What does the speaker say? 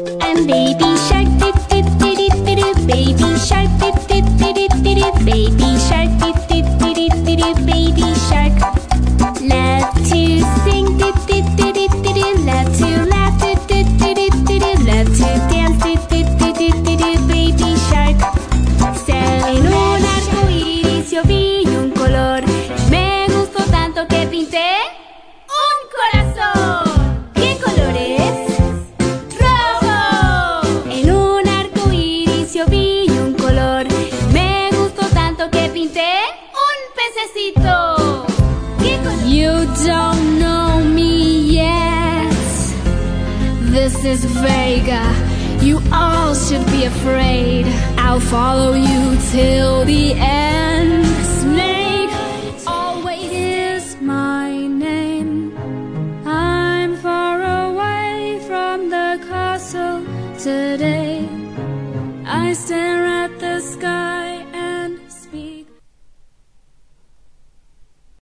I'm baby shark, do do do do do do. Baby shark, do do do do do do. Baby shark, do do do do do do. Baby shark. Love to sing, do do do do do do. Love to laugh, do do do do do do. Love to dance, do do do do do do. Baby shark. En un arco iris yo vi un color. Me gustó tanto que pinté un corazón. ¿Qué color es? ¡Rojo! En un arco iris yo vi un color. Me gustó tanto que pinté un pececito. ¿Qué color? You don't know me yet. This is Vega. You all should be afraid. I'll follow you till the end. Snake always is my name. I'm far away from the castle today. I stare at the sky.